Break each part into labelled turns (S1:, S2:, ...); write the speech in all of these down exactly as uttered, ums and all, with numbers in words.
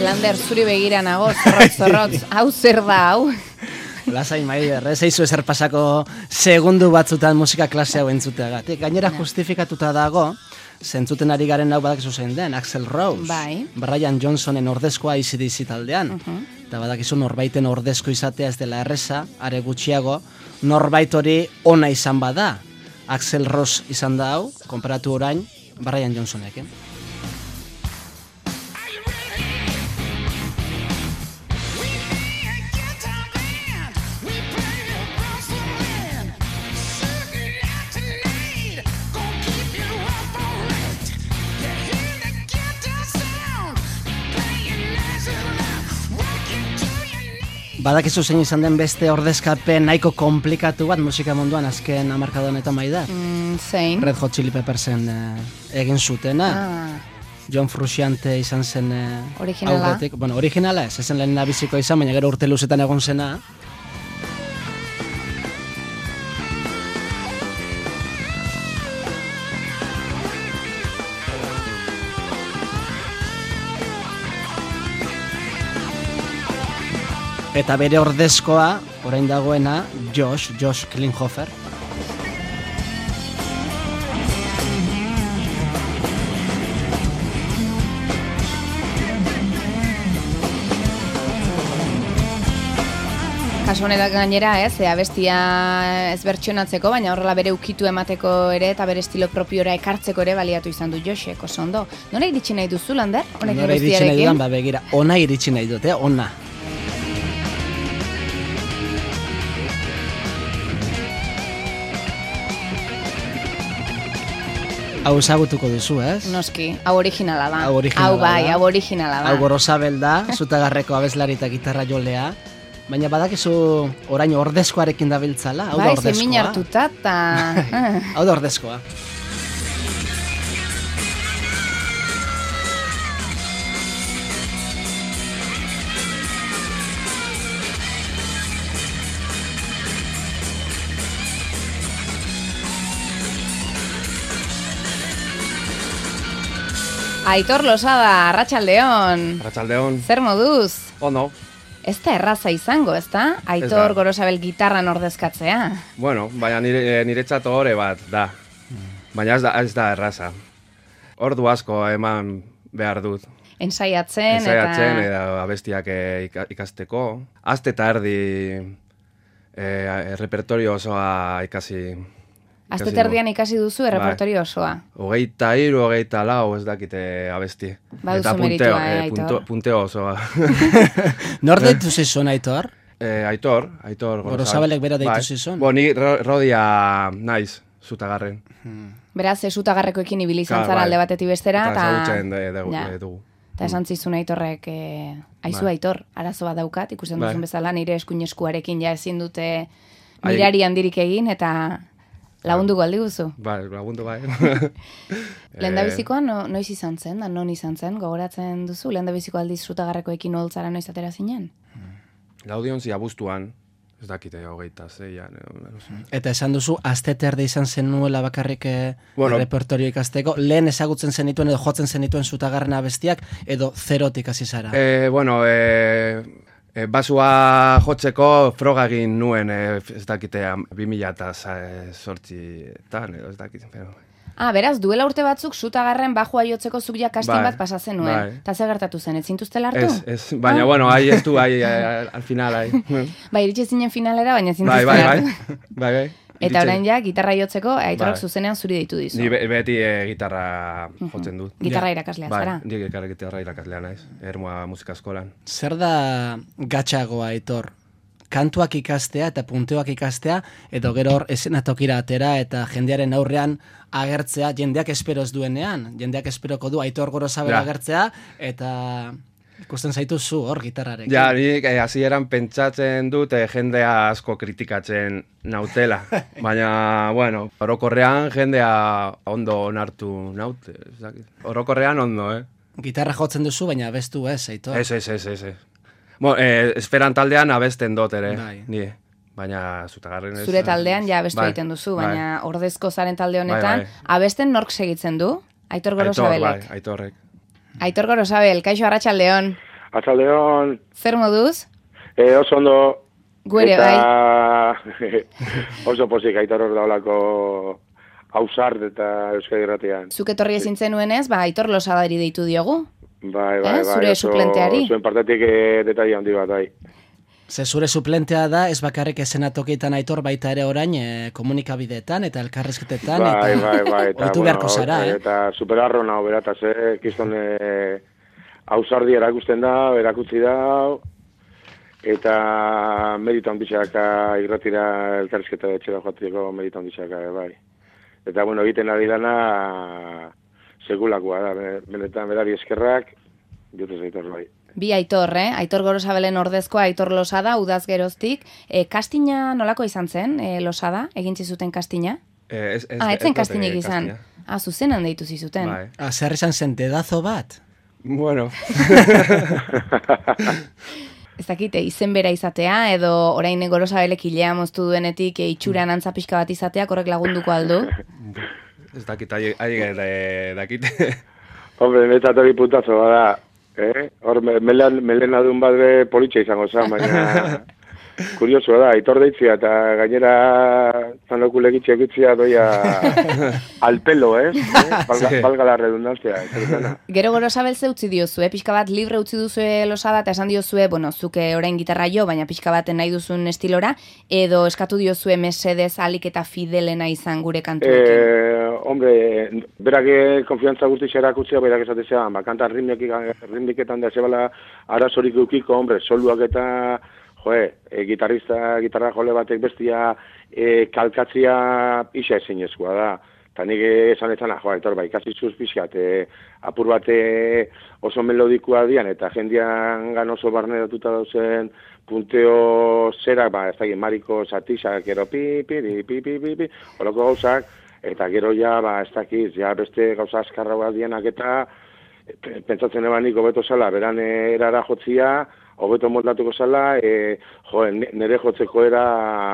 S1: Lander, zuri begira nago, zorrotz, zorrotz, hau zer da, hau?
S2: Lasai Maider, ez eizu ezer pasako segundu batzutan musika klase hau entzuteagatik. Gainera justifikatuta dago, zentzuten ari garen hau badakizu zein den, Axl Rose,
S1: bai.
S2: Brian Johnsonen ordezkoa A C D C taldean. Uh-huh. Eta badakizu norbaiten ordezko izatea ez dela erreza, are gutxiago, norbait hori ona izan bada. Axl Rose izan da hau, konparatu orain, Brian Johnsonek, eh? Badakizu zein izan den beste ordezkapen nahiko komplikatu bat musika munduan azken hamarkada honetan bai da?
S1: Mm, zein?
S2: Red Hot Chili Peppersen eh, egin zutena.
S1: Ah.
S2: John Frusciante izan zen eh,
S1: originala.
S2: Aurretik. Bueno, originala ez, ezen lehen nabiziko izan, baina gero urte luzetan egon zena. Eta bere ordezkoa, orain dagoena, Josh, Josh Klinghoffer.
S1: Kasu honetan gainera, ez, abestia ez bertsionatzeko, baina horrela bere ukitu emateko ere eta bere estilo propiora ekartzeko ere baliatu izan du Joshek, oso ondo. Nora iritsi nahi duzu, Lander?
S2: Nora iritsi nahi dudan, ba begira, ona iritsi nahi dut, eh, ona. Hau ezagutuko duzu, ez?
S1: Noski, hau originala da.
S2: Hau originala
S1: hau bai,
S2: da.
S1: hau originala da.
S2: Hau Gorosabel da, Zutagarreko abeslari eta gitarra jolea. Baina badakizu orain ordezkoarekin dabiltzala, hau da ordezkoa.
S1: Bai, zemin hartuta eta...
S2: Hau da ordezkoa.
S1: Aitor Losada, Arratsaldeon.
S3: Arratsaldeon.
S1: Zer moduz?
S3: Ondo.
S1: Ez da erraza izango, ez da? Aitor Gorosabel gitarran ordezkatzea.
S3: Bueno, baina nire, niretzat ohore bat, da. Baina ez da, ez da erraza. Ordu asko eman behar dut.
S1: Ensaiatzen,
S3: Ensaiatzen
S1: eta...
S3: eta abestiak ikasteko. Aste eta erdi e, repertorio osoa ikasi...
S1: Aste terdian ikasi duzu errepertorio osoa.
S3: Hogeita hiru, hogeita lau ez dakite abesti.
S1: Baduzu meritua, eh, Aitor.
S3: Punteo, punteo osoa.
S2: Nor deitu zizun, Aitor?
S3: Eh, Aitor, Aitor.
S2: Gorosabelek bera deitu zizun?
S3: Bo, ni rodia naiz, Zutagarren.
S1: Hmm. Beraz, Zutagarrekoekin ibili izan zara alde batetik bestera.
S3: Eta zagutzen dugu.
S1: Eta esan zizun Aitorrek, eh, aizu Aitor, arazo bat daukat, ikusten duzun bezala, nire eskuin eskuarekin ja ezin dute mirari handirik egin, eta... Lagundu galdi guzu?
S3: Bai, lagundu bai.
S1: Lehendabizikoa no, noiz izan zen, da non izan zen, gogoratzen duzu? Lehendabiziko aldiz Zutagarrekoekin oholtzara noiz atera zinen?
S3: Laudionzi abuztuan, ez dakite hogeita zeian.
S2: Eta esan duzu, aste terde izan zen nuela bakarrik bueno, repertorio ikasteko, lehen ezagutzen zenituen edo jotzen zenituen Zutagarren abestiak, edo zerotik hasi zara?
S3: Eh, bueno, eh... E, basua jotzeko froga egin nuen, e, ez dakite, bi mila eta zortzitan, edo ez dakite. Pero...
S1: Ah, beraz, duela urte batzuk Zutagarren bajua jotzeko zuk ja kastin
S3: bai,
S1: bat pasatzen nuen. Bai. Eta zer gertatu zen, ez zintuztela hartu?
S3: Ez, ez, baina, ah? bueno, ahi ez du, ahi, al final, ahi.
S1: Bai, iritsi zinen finalera, baina zintuztela
S3: bai,
S1: hartu.
S3: Bai, bai, bai, bai.
S1: Eta orain ja, gitarra jotzeko, Aitorok zuzenean zuri deitu dizu.
S3: Ni beti e, gitarra jotzen dut.
S1: Gitarra irakaslea zara?
S3: Bai, ni gitarra irakaslea naiz, Ermua musika eskolan.
S2: Zer da gatxagoa, Aitor? Kantuak ikastea eta punteoak ikastea, edo gero hor esenatokira atera eta jendearen aurrean agertzea, jendeak esperoz duenean, jendeak esperoko du Aitor Gorosabel agertzea, eta... Ikusten zaitu zu hor gitarrarekin.
S3: Ja, nik eh, hasieran pentsatzen dut eh, jendea asko kritikatzen nautela. Baina, bueno, orokorrean jendea ondo onartu naute. Orokorrean ondo, eh?
S2: Gitarra jotzen duzu, baina abestu ez, Aitor?
S3: Ez, ez, ez, ez. Bo, eh, esferan taldean abesten dut ere, bai. Ni. Baina Zutagarren ez...
S1: Zure taldean ja abestu bai, egiten duzu, baina bai. Ordezko zaren talde honetan, bai, bai. Abesten nork segitzen du? Aitor Gorosabelek.
S3: Aitor, bai, Aitorrek.
S1: Aitor Gorosabel, kaixo Arratsaldeon.
S4: Atzaldeon.
S1: Zer moduz?
S4: E, oso ondo.
S1: Guere,
S4: eta... bai. Oso pozik Aitor hor daulako hausart eta Euskadi Irratian.
S1: Zuk etorri ezin zenuenez, ba, Aitor Losadari deitu diogu.
S4: Bai, bai,
S1: eh?
S4: bai.
S1: Zure
S4: oso,
S1: suplenteari.
S4: Zuen partetik e, detaile handi bat, bai.
S2: Ze zure suplentea da, ez bakarrik esenatokietan Aitor baita ere orain e, komunikabideetan eta elkarrizketetan
S4: bai,
S2: eta
S4: bai, bai, eta,
S2: oitu beharko
S4: bueno,
S2: zara, eh?
S4: Eta superarro naho berataz, eh? Kiston e, hausardi erakusten da, erakutsi da, eta merito handitxaka irratira elkarrizketa etxera joateko merito handitxaka, bai. Eta, bueno, egiten ari dana segulakoa da, benetan berari eskerrak, jotez Aitor, bai.
S1: Bi Aitor, eh? Aitor Gorosabelen ordezkoa Aitor Losada, udaz geroztik. E, kastina nolako izan zen, e, Losada? Egin zizuten kastina?
S3: Eh, ez, ez,
S1: ah, etzen
S3: ez
S1: kastinek izan.
S3: kastina.
S1: Ah, zuzenan deitu zizuten.
S3: Bai.
S2: Ah, zer izan zen dedazo bat?
S3: Bueno.
S1: Ez dakite, izen bera izatea, edo orain Gorosabelek hilea moztu duenetik e, itxuran antza pixka bat izatea, korrek lagunduko aldu?
S3: Ez dakit, ahi dakit.
S4: Hombre, netzat hori putazo bada. Eh? Hor, melen, melen adun bat be politxa izango zen, baina kuriosoa da, Aitor deitzia eta gainera zanoku legitxe egitzia doia alpelo, eh? eh? Balga, sí. Balga la redundantzia.
S1: Gero Gorosabel ze utzi diozu, eh? Pixka bat libre utzi duzue Losada eta esan diozue, bueno, zuke orain gitarra jo, baina pixka baten nahi duzun estilora, edo eskatu diozue mesedez alik eta fidelena izan gure kantuekin?
S4: Eh, hombre, berak konfiantza guztiz erakutzea, berak esatezea, bakanta ritmiketan da zebala arazorik ukiko, hombre, soluak eta joe, e, gitarrista, gitarra jole batek bestia e, kalkatzia isa ezinezkoa da. Eta nik esan ezana, joa, etor, bai, kasi zuz pixkat, e, apur bate oso melodikoa dian, eta jendian gan oso barneratuta dauzen punteo zerak, ba, ez da, mariko zatizak, gero pi, pi, pi, pi, pi, pi, pi, holoko gauzak, eta gero ja, ba, ez dakiz, ja beste gauza askarra bat dianak eta pentsatzen eban nik hobeto zala, beran erara jotzia, hobeto moldatuko zala, e, jo, nire jotzeko era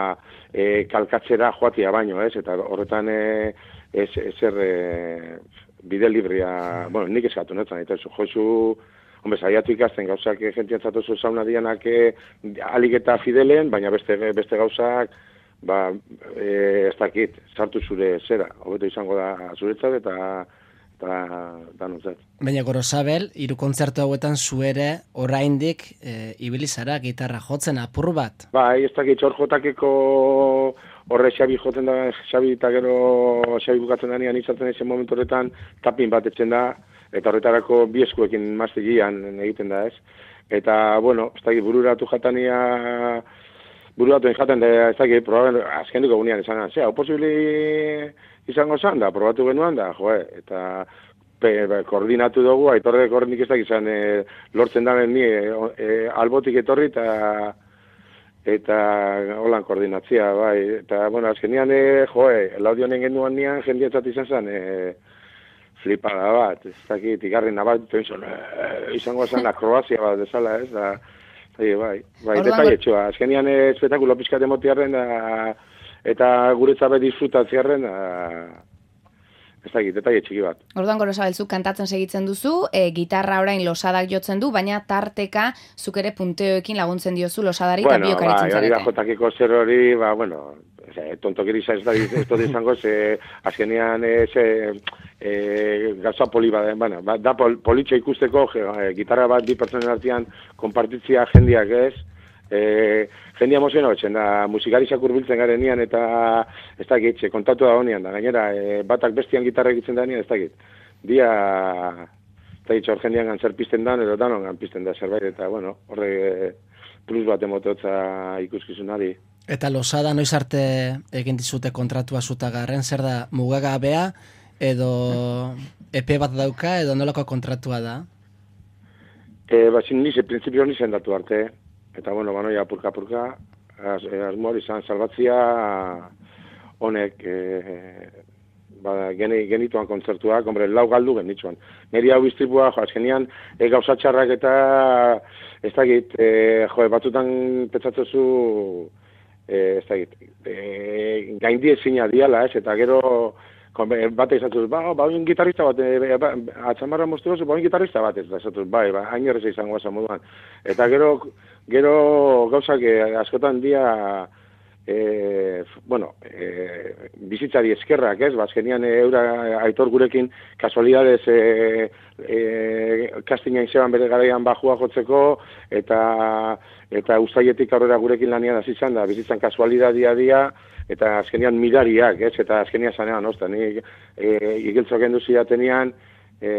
S4: e, kalkatzera joatia baino, ez? Eta horretan e, ez, ezer e, bide libria, bueno, nik eskatu netzen, eta zu, jozu, hombre, saiatu ikasten gauzak jentian zatozu zauna dianak e, alik eta fidelen, baina beste, beste gauzak, ba, e, ez dakit, sartu zure zera, hobeto izango da zuretzat, eta eta danontzat.
S2: Baina Gorosabel, hiru kontzertu hauetan zuere oraindik e, ibili zara gitarra jotzen apur bat.
S4: Bai, ez dakit hor jotakeko horre Xabi jotzen da, Xabi eta gero Xabi bukatzen danean izaten ezen momentu horretan tapin bat etzen da, eta horretarako bi eskuekin maztigian egiten da, ez? Eta, bueno, ez dakit bururatu jatania, bururatu jaten da, ez dakit, probaben, azkenduko gunean esan, zera, posibili izango zan da, probatu genuan da, joe, eta pe, be, koordinatu dugu, Aitorre koordinik ez da izan e, lortzen da ni e, e, albotik etorri eta eta holan koordinatzia, bai, eta, bueno, azkenian, e, joe, laudionen genuan nian, jendietzat izan zen, e, flipada bat, ez dakit, igarri nabat, penson, e, izango zen, Kroazia bat desala, ez, da, bai, bai, bai, detaietxoa, azkenian, e, espetakulo pixkat emotiarren, da, eta guretzabe disfrutatziarren, ez da, detaile txiki bat.
S1: Orduan Gorosabel, zuk kantatzen segitzen duzu, e, gitarra orain Losadak jotzen du, baina tarteka zuk ere punteoekin laguntzen diozu Losadari eta
S4: bueno,
S1: biokaritzen
S4: ba,
S1: zarete.
S4: Bueno, jotakiko zer hori, ba, bueno, tontokiri izan ez da, ez da izango, ze, azkenean, ze, e, gauza poli bat, bueno, ba, da pol, politxe ikusteko, e, gitarra bat bi pertsonen artean konpartitzia jendiak ez, E, jendia emozioa betzen da, musikarisak urbiltzen garen nian, eta ez dakit, kontatu da honian da, gainera, e, batak bestian gitarra egitzen da nian, ez dakit, dia, ez dakit, hor jendian gantzer pizten da, edo danon gan pizten da zerbait, eta, bueno, horre plus bat emototza ikuskizunari.
S2: Eta Losada noiz arte egin dizute kontratua zutagarren, zer da, mugagabea, edo epe bat dauka, edo nolako kontratua da?
S4: E, ba, zin nize, prinsipio nizen datu arte, eta, bueno, banoia apurka-apurka, az, asmoa izan salbatzia honek e, ba, geni, genituan kontzertuak, hombre, lau galdu genituan. Neri hau iztripua, jo, azkenian, e, gauzatxarrak eta, ez dakit, e, jo, batzutan petzatzozu, e, ez dakit, e, gaindi ezina diala, ez, eta gero bate izatuz, ba, ba, oin gitarrista bat, e, ba, atzamarra moztu gozu, ba, oin gitarrista bat ez da, esatuz, bai, ba, hain erreza izango asa moduan. Eta gero, gero gauzak eh, askotan dia, e, bueno, e, bizitzari eskerrak, ez, bazkenian e, eura Aitor gurekin kasualidades e, e, kastina izeban bere garaian bajua jotzeko, eta eta ustaietik aurrera gurekin lanian hasi izan da, bizitzan kasualidadia dia, eta azkenian midariak, ez, eta azkenian zanean, ozta, ni e, igiltzok endu zidatenean, e,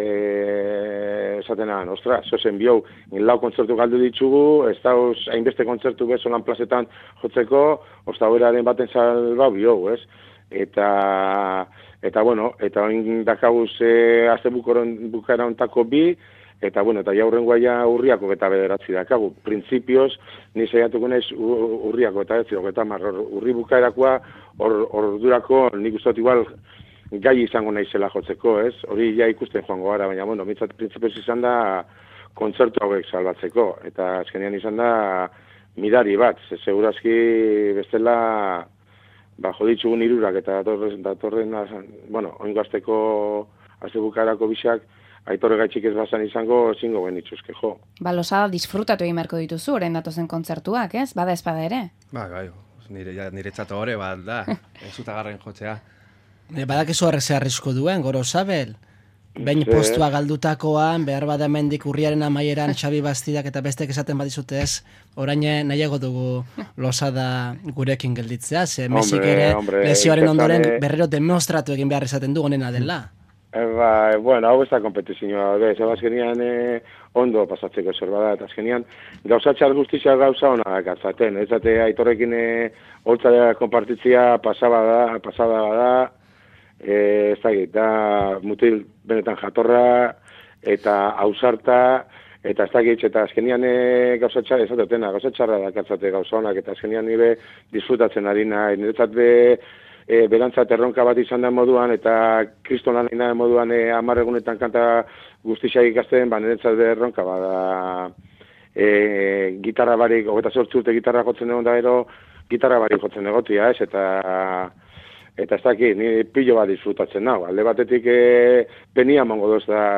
S4: esatenan, ostra, zozen biou, lau kontzertu galdu ditugu, ez dauz hainbeste kontzertu bezolan plazetan jotzeko, ozta horaren baten salbau biou, ez, eta, eta bueno, eta oin dakaguz e, azte bukaera ontako bi, eta bueno, eta jaurrengoa ja urriako eta bederatzi dakagu. Printzipioz, ni saiatuko naiz urriako eta ez, eta marror, urri bukaerakoa, ordurako nik uste dut igual gai izango naizela jotzeko, ez? Hori ja ikusten joango gara, baina bueno, mitzat printzipioz izan da kontzertu hauek salbatzeko, eta azkenean izan da midari bat, ze segurazki bestela ba, joditzugun irurak eta datorren, datorren bueno, oingo azteko azte bukaerako bisak, Aitor gaitxik ez bazan izango, zingo benituzke, jo.
S1: Ba, Losada disfrutatu egin beharko dituzu, orain datozen kontzertuak, ez? Bada espada ere.
S3: Ba, bai, nire, ja, nire txato hori, bat da, ez zutagarren jotzea.
S2: E, badakizu horrezea arrisko duen, Gorosabel. Behin postua galdutakoan, behar bada mendik urriaren amaieran Xabi Bastidak eta bestek esaten badizute ez, orain nahiago dugu Losada gurekin gelditzea, ze mesik ere lesioaren ondoren berrero demostratu egin behar esaten du honena dela.
S4: Ba, bueno, hau ez da kompetizioa, bez, hau azkenian eh, ondo pasatzeko zer bada, eta azkenian gauzatxar guztizia gauza hona gartzaten, ez date Aitorrekin eh, holtza konpartitzia pasaba da, pasada da, eh, ez da, da mutil benetan jatorra, eta ausarta, eta ez da eta azkenian eh, gauzatxar, ez dutena, gauzatxarra da gartzate gauza honak, eta azkenian nire disfrutatzen ari nahi, niretzat be, E, berantzat erronka bat izan da moduan, eta kriston lan egin moduan e, hamar egunetan kanta guztixak ikasten, ba, niretzat erronka bada e, gitarra barik, hogeita zortzi urte gitarra jotzen egon da ero, gitarra barik jotzen egotia, ez, eta eta ez dakit, ni pilo bat disfrutatzen nago, alde batetik e, penia mongo doz da,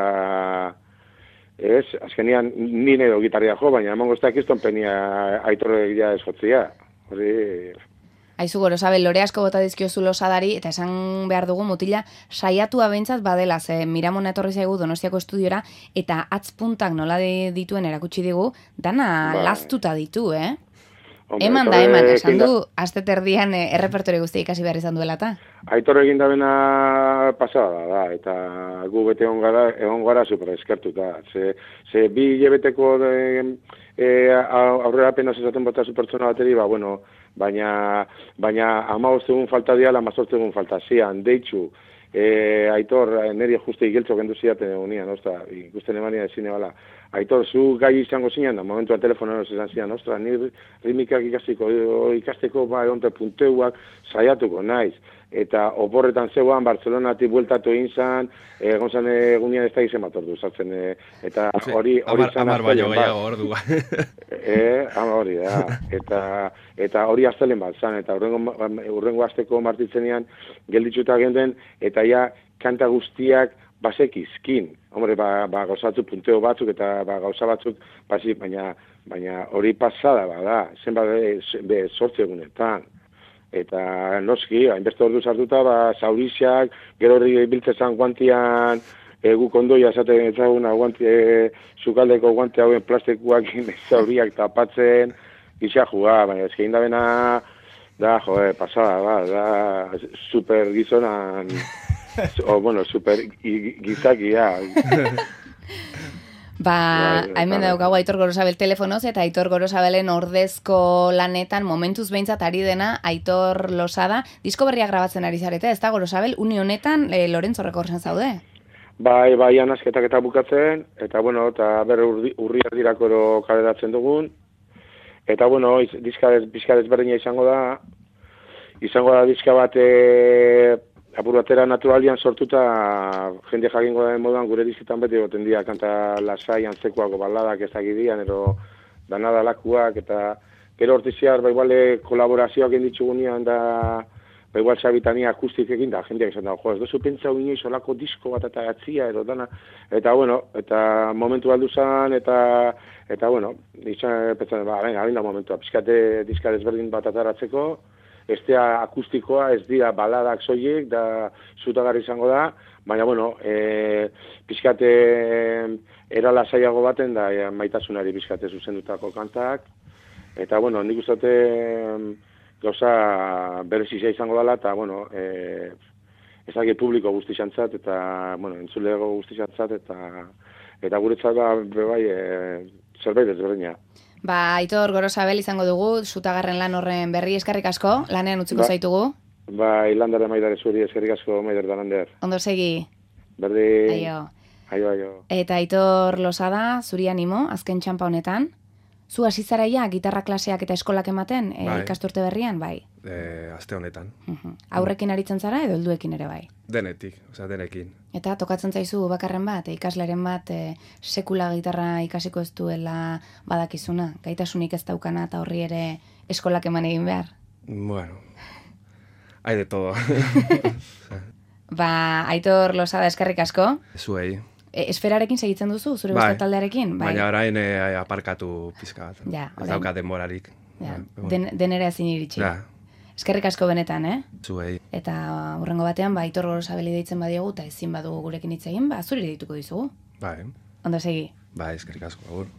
S4: ez, azkenian nire edo gitarria jo, baina mongo ez da kiston penia Aitorre egia ez jotzia, hori...
S1: Aizu Gorosabel, lore asko bota dizkiozu Losadari, eta esan behar dugu mutila saiatu abentzat badela, ze Miramona etorri zaigu Donostiako estudiora, eta atzpuntak nola dituen erakutsi digu, dana ba. Laztuta ditu, eh? Hombre, eman da, eman, esan du, azte terdian eh, errepertore guztia ikasi behar izan duela eta?
S4: Aitor egin da bena pasada da, eta gu bete egon gara, egon gara super eskertuta. Ze, ze bi hilabeteko e, aurrera apenas esaten bota zu pertsona bateri, ba, bueno, baina baina hamabost egun falta diala, hamazortzi egun falta zian, deitzu, e, Aitor, niri juste igeltzo gendu ziaten egunean, osta, ikusten emania ezin ebala. Aitor, zu gai izango zinean, da momentua telefonoan esan zian, ostra, nire ritmikak ikasteko, ikasteko, ba, egonte punteuak saiatuko naiz. Eta oporretan zeuan, Bartzelonatik bueltatu egin zan, egon zan egunean ez da izen bat ordu zartzen, e, eta hori hori zan
S3: amar baino gehiago ordua.
S4: E, ama hori da, eta eta hori aztelen bat zan, eta urrengo, urrengo azteko martitzenean gelditzuta genden, eta ja kanta guztiak basek izkin. Hombre, ba, ba gauzatzu punteo batzuk eta ba, gauza batzuk, basi, baina baina hori pasada bada, zenbat be sortze egunetan. Eta noski, hainbeste ordu sartuta, ba, zauriziak, gero hori biltzezan guantian, egu kondoia esaten ezagun, guanti, e, sukaldeko guante hauen plastikuak zauriak tapatzen, gizia juga, baina ezkein da bena, da, joe, pasada, ba, da, super gizonan, o, bueno, super gizakia.
S1: Ba, hemen daukagu Aitor Gorosabel telefonoz, eta Aitor Gorosabelen ordezko lanetan momentuz behintzat ari dena Aitor Losada. Disko berriak grabatzen ari zarete, ez da Gorosabel? Uni honetan e, Lorentzo Rekorsen zaude?
S4: Bai, bai, anasketak eta bukatzen, eta bueno, eta berre urri, urriak dirakoro kaleratzen dugun. Eta bueno, diska desberdina izango da, izango da diska bat e, apur batera naturalian sortuta jende jakingo da moduan gure dizitan beti goten dira kanta lasai antzekoako baladak ez dakidian, ero danada lakuak, eta gero hortiziar, ba iguale kolaborazioak inditzugunean da ba, igual sabitania akustikekin, da, jendeak esan da, jo, ez dozu pentsau inoiz olako disko bat eta atzia, edo dana, eta, bueno, eta momentu aldu zan, eta, eta, bueno, izan, pentsan, ba, venga, abinda momentua, pizkate diska desberdin bat ataratzeko, estea akustikoa, ez dira baladak soilik, da zutagarri izango da, baina, bueno, e, pizkate erala zaiago baten, da e, maitasunari pizkate zuzendutako kantak, eta, bueno, nik uste gauza berezizia izango dela, eta, bueno, e, ezagir publiko guztixantzat, eta, bueno, entzulego guztixantzat, eta, eta guretzat, ba, bebai, e, zerbait ezberdina.
S1: Ba, Aitor Gorosabel izango dugu, zutagarren lan horren berri, eskerrik asko, lanean utziko
S4: ba,
S1: zaitugu.
S4: Ba, Ilandare maidare zuri, eskerrik asko maider dalander.
S1: Ondo segi.
S4: Berdi.
S1: Aio.
S4: Aio, aio.
S1: Eta Aitor Losada, zuri animo, azken txampa honetan. Zu hasi zara ja, gitarra klaseak eta eskolak ematen, e,
S3: Bai.
S1: ikasturte berrian, bai?
S3: E, aste honetan.
S1: Uh-huh. Aurrekin aritzen zara edo helduekin ere bai?
S3: Denetik, osea, denekin.
S1: Eta tokatzen zaizu bakarren bat, e, ikasleren bat, e, sekula gitarra ikasiko ez duela badakizuna, gaitasunik ez daukana eta horri ere eskolak eman egin behar?
S3: Bueno, hay de todo.
S1: Ba, Aitor Losada eskerrik asko.
S3: Zuei.
S1: E, esferarekin segitzen duzu, zure
S3: Bai.
S1: beste taldearekin? Bai.
S3: Baina orain e, aparkatu pizka bat.
S1: Ja,
S3: Ez
S1: orain.
S3: dauka denborarik.
S1: Ja,
S3: Ba,
S1: den, denera ezin iritsi.
S3: Ja,
S1: Eskerrik asko benetan, eh?
S3: zuei.
S1: Eta hurrengo batean, ba, Aitor Gorosabeli deitzen badiogu, eta ezin badugu gurekin hitz egin, ba, zuri deituko dizugu.
S3: Bai,
S1: Ondo segi.
S3: bai, eskerrik asko, agur.